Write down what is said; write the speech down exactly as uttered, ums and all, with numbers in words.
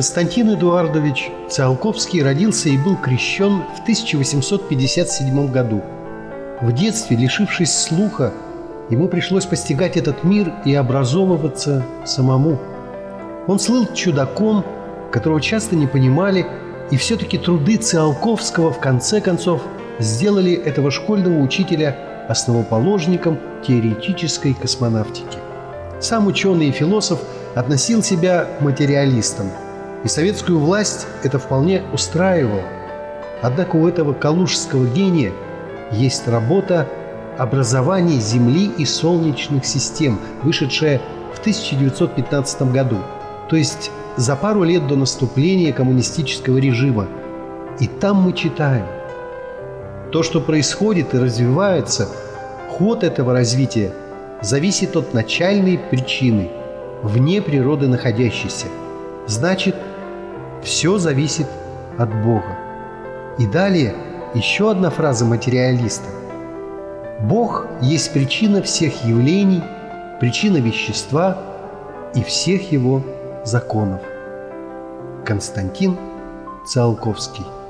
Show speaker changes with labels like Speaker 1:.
Speaker 1: Константин Эдуардович Циолковский родился и был крещен в тысяча восемьсот пятьдесят седьмом году. В детстве, лишившись слуха, ему пришлось постигать этот мир и образовываться самому. Он слыл чудаком, которого часто не понимали, и все-таки труды Циолковского в конце концов сделали этого школьного учителя основоположником теоретической космонавтики. Сам ученый и философ относил себя к материалистам, и советскую власть это вполне устраивало. Однако у этого калужского гения есть работа «Образование Земли и солнечных систем», вышедшая в тысяча девятьсот пятнадцатом году, то есть за пару лет до наступления коммунистического режима. И там мы читаем: то, что происходит и развивается, ход этого развития зависит от начальной причины, вне природы находящейся. Значит, все зависит от Бога. И далее еще одна фраза материалиста: Бог есть причина всех явлений, причина вещества и всех его законов. Константин Циолковский.